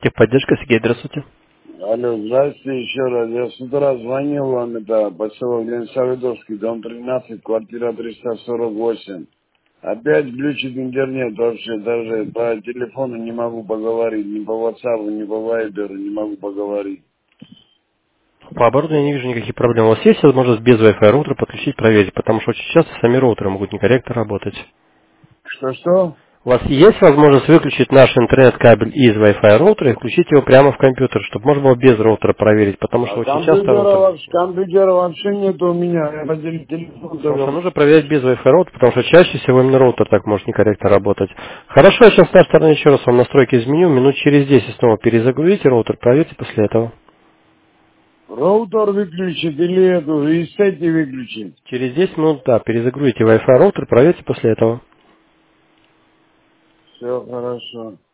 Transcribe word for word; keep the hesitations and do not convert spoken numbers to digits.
Техподдержка, Сергей, здравствуйте. Алло, здравствуйте еще раз. Я с утра звонил вам, это поселок Ленсавидовский, дом тринадцать, квартира триста сорок восемь. Опять глючит интернет вообще, даже по телефону не могу поговорить, ни по WhatsApp, ни по Viber не могу поговорить. По оборудованию я не вижу никаких проблем. У вас есть возможность без Wi-Fi роутера подключить, проверить, потому что очень часто сами роутеры могут некорректно работать. Что-что? У вас есть возможность выключить наш интернет-кабель из Wi-Fi роутера и включить его прямо в компьютер, чтобы можно было без роутера проверить, потому А что очень часто компьютера, роутер... вообще- компьютера вообще нет у меня, я по теле- телефону Потому что только... нужно проверять без Wi-Fi роутера, потому что чаще всего именно роутер так может некорректно работать. Хорошо, я сейчас с нашей стороны еще раз вам настройки изменю, минут через десять снова перезагрузите роутер, проверьте после этого. Роутер выключить или эту, и сети выключить? Через десять минут, да, перезагрузите Wi-Fi роутер, проверьте после этого. Все хорошо.